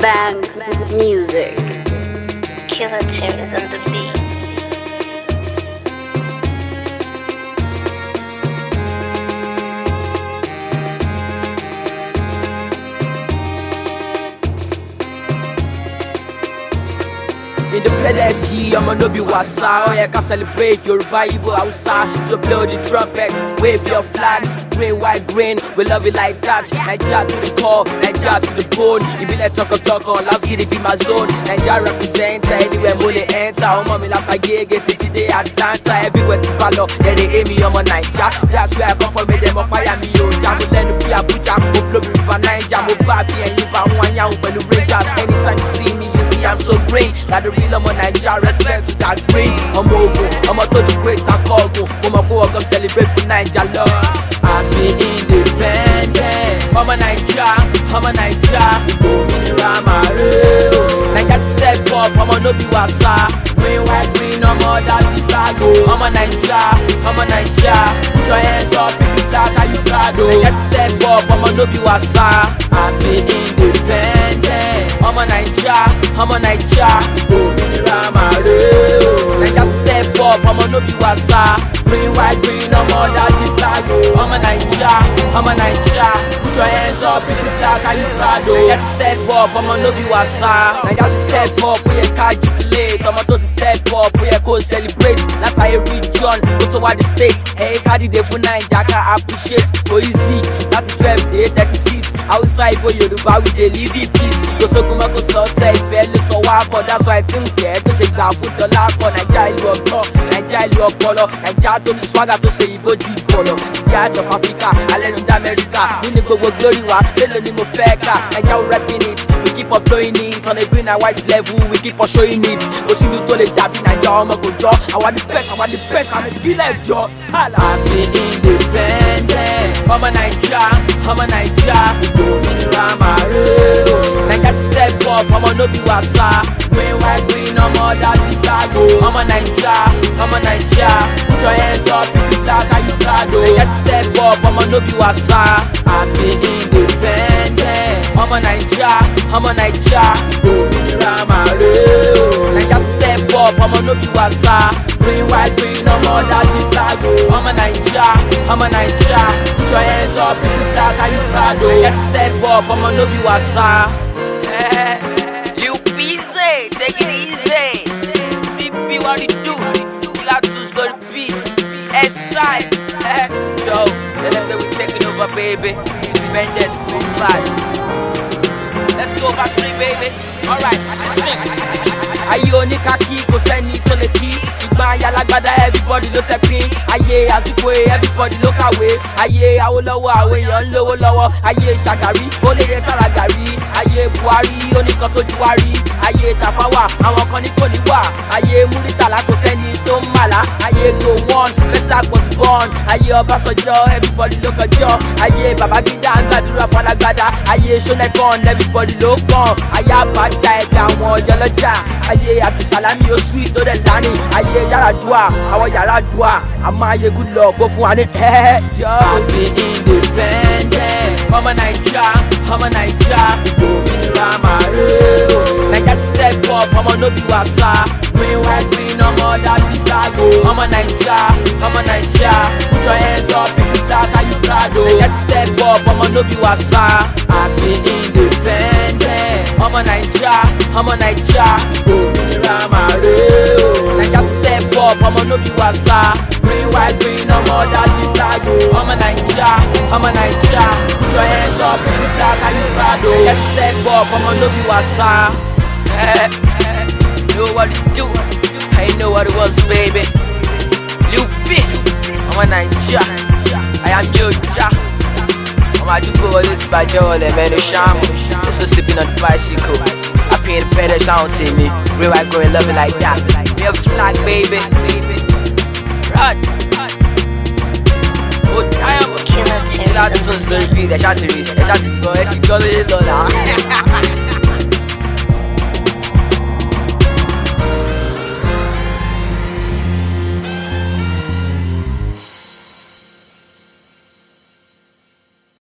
Bang Music. Killer tunes on the beat. In the playlist, I'ma no be wasa. Oh yeah, can celebrate your Igbo Hausa. So blow the trumpets, wave your flags. Green, white, green, we love it like that. Nigeria to the core, Nigeria to the bone. You be like talk on, last get it be my zone. Nigeria represent anywhere money enter. Oh mommy, last I get it today Atlanta. Everywhere to follow, yeah they aim me on my Nigeria. That's where I come from, me them up Miami. Oh, Jamu Lenu, be Abuja, go flow river Nigeria, go Babi and Yiva, Wanya, when the Rangers. Anytime you see me, you see I'm so green. Got the real I'm on Nigeria, respect to that green. I'm over, I'm to the great and cargo. I'ma go up celebrate for Nigeria love. I'm independent. I'm a Nigeria, I'm a real. Nigeria to step up, I'ma no be wasa. Green, white, green, I'm all that the flag. I'm a Nigeria, put your hands up if you flag how you proud. Nigeria to step up, I'ma no be wasa. I'm independent. I'm a Nigeria, I'm a real. Nigeria to step up, I'ma no be wasa. Green, white, green, I'm all that the flag. I'm a Nigeria, put your hands up if you flag how you proud. Nigeria to step up, I'ma no be wasa. Nigeria to step up, we a car jubilate. I'ma to step up, we a go celebrate. That's how you region, go to what the state. Hey, carry the for Nigeria, can appreciate. Go easy, that's 12 day 36. Outside go Yoruba, we dey live in peace. Go so come go so tell fellow so what, but that's why I think get to shake down foot the last for Nigeria love no, Nigeria love color. Nigeria to the swagger to say Igbo deep color. Nigeria of Africa, I let them America. We need go glory wa, tell them mo feka. Nigeria we repping it, we keep up blowing it on a green and white level. We keep on showing it. Go see you to the Dabi Nigeria, I'ma go draw. I want the best, I'm a feel like Joe. I'm independent. I'm a Nigeria, I'm a real. Nigeria to step up, I'ma no be wasa. Green, white, green, I'm all that the flag. I'm a Nigeria, put your hands up if you flag how you proud. Nigeria to step up, I'ma no be wasa. I'm independent. I'm a Nigeria, I'm a real. Nigeria to step up, I'ma no be wasa. Green, white, green, I'm all that the flag. I'm a Nigeria, put your hands up if you flag how you proud. Nigeria to step up, I'ma no be wasa. Lil Peasy, take it easy. CP what you do, Pilatus got the beat. S-side, yo, tell them that we taking over, baby. Independence, go back. Let's go back street, baby. Alright, listen. Aye oni kaki, go send it to the key. Shigba yalagbada, everybody look at me. Aye Azikwe, everybody look away. Aye Awolowo, awe yon lowo lowo. Aye Shagari, Oleye Kalagari. Aye Buhari, oníkan tó juwari. Aye Tafawa, àwọn kan ní kò ní wà. Aye Muritala, kò sẹ́ni tó ń màlá. Aye Gowon, Festac was born. Aye Ọbásanjọ́, everybody look at Joe. Aye Babangida, ń gbàdúrà falagbada. Aye Ṣónẹ́kan, everybody look on. Aye Abacha, ẹ̀dá àwọn ọ̀yọ́lọ́jà. Aye Abdulsalami, ó sweet tó dẹ̀ lánìí. Aye Yaradua, àwọn Yaradua. Àmọ́ aye good luck, go fún wa ní ẹ̀ẹ́dọ́. I'm independent. I'm a Nigeria, I'm a real. Nigeria to step up, I'ma no be wasa. Green, white, green, I'm all that the flag. I'm a Nigeria, put your hands up if you flag how you proud. Nigeria to step up, I'ma no be wasa. I'm independent. I'm a Nigeria, I'm a real. Nigeria to step up, I'ma no be wasa. Green, white, green, I'm all that the flag. I'm a Nigeria, put your hands up if you flag how you proud. Nigeria to step up, I'ma no be wasa. Know what it do, I know what it was, baby. Lil B, I'm a Nigeria, I am your ja. I'm a dupe all it by Joel and man, sham. Just no sleeping on the bicycle. I pay the better sound to me. Real I go and love it like that. We have a flag, baby. Run. Oh, time. Killer tunes, don't repeat. I shot to read. I shot to go. I shot to go.